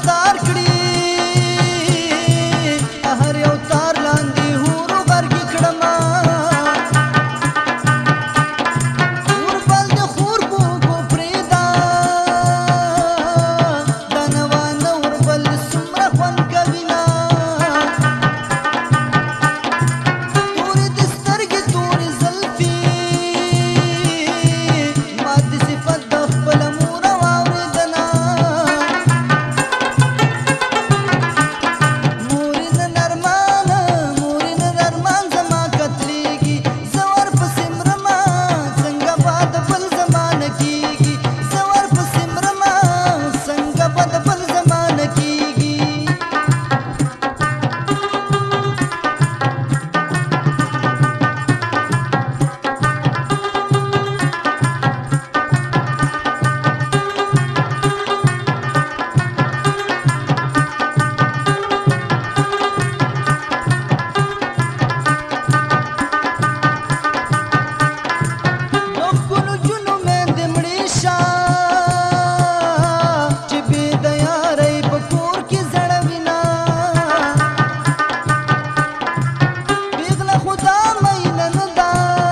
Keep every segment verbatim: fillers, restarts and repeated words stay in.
تار کړي هر یو تار لاندې هورو برګي کړما ور بل د خور کو کو پریدا دنوان ور بل سمره خون کوینا تورې د سترګې تورې زلفي ما د صفت د خپل مور واورېدنا مورین نرمان مورین نرمان زما کتلیږي زور پسې مرما څنګه باد بل زمانه کیږي زور پسې مرما څنګه باد بل زمانه کیږي وکونو جنو مې د مړې شا چې بې د یارۍ په کور کې زړوینا پیغله خدا مینه نه ده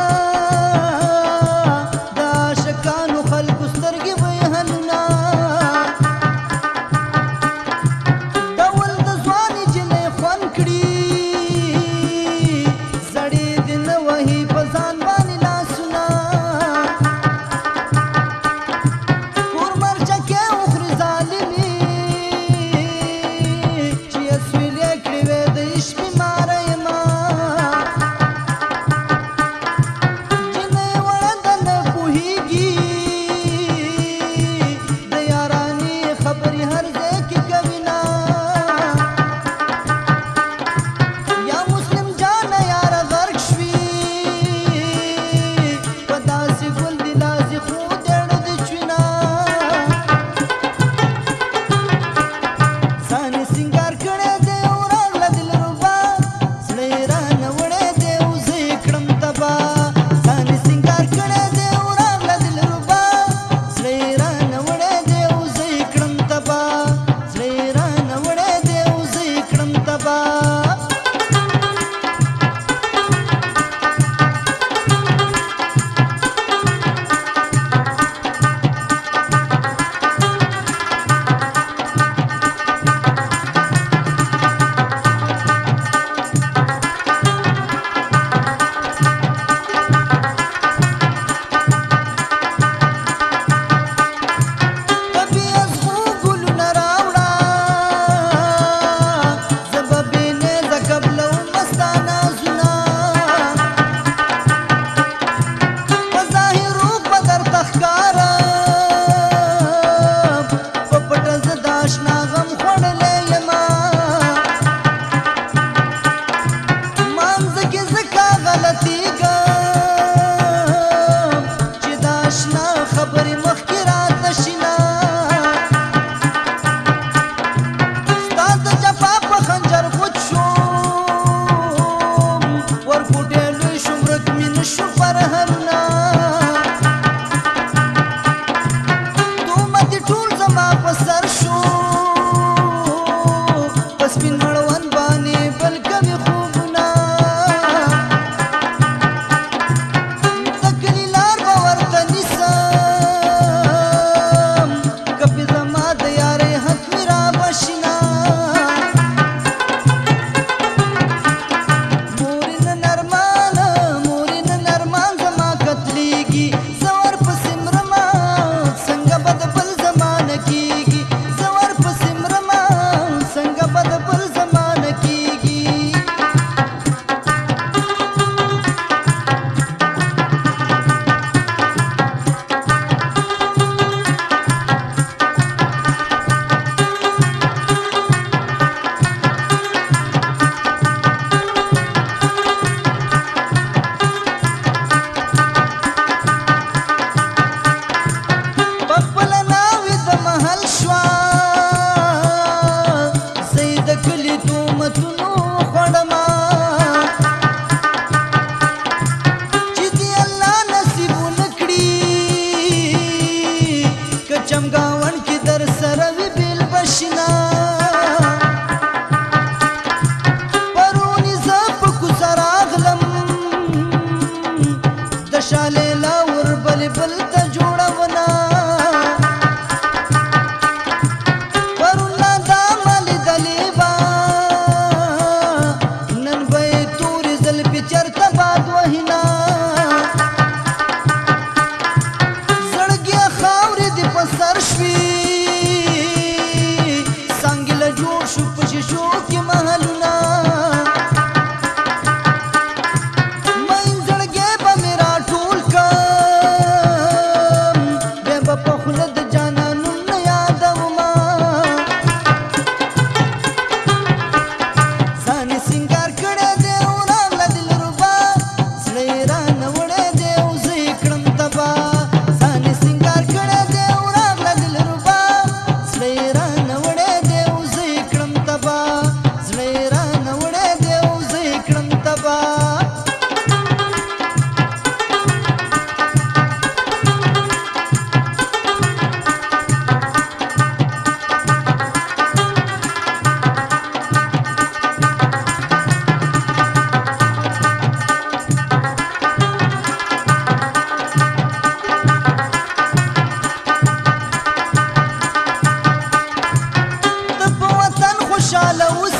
د عاشقانو خلکو سترګې ویهنونه ډول د ځوانې جنۍ خوند کړي زړې دې نه وهي په ځان باندې لاسونه کور مرچکې وخوري ظالمي چې اسویلې کړې وې د عشق بیماره یما جنۍ وړه ده نه پوهېږي د یارانې خبرې هر ځای کې کوینا یا مسلم جانه یاره غرق شوي په داسې ګل دي لاسې خو دېړه د چوینا ځانې سینګار کړی دی او راغله دلربا زړه یې رانه وړی دی او زه یې کړم تبا ځانې سینګار کړی دی او راغله دلربا زړه یې رانه وړی دی او زه یې کړم تبا زړه یې رانه وړی دی او زه یې کړم تبا کبي ازغو ګلونه راوړه زه به بې نیزه قبلوم ستا نازونه په ظاهر روپ به درته ښکارم په پټه زه د اشنا غم خوړلی یمه مانځه کې ځکه غلطېږم چې د اشنا خبرې مخکې راته شینه ستا د جفا په خنجر غوت شوم ورکوټې لوی شوم ورک مې نه شو پرهرونه تومت ټول زما په سر شو په سپین مړوند باندې بل کوي خوبونه د کلي لار به ورته نیسم کپې زما د یارۍ حق مې را بشینه مورین نرمان مورین نرمان زما کتلیږي زه ورپسې مرمه څنګه به د بل زمانه کیږي زه ورپسې خوشاله اوسئ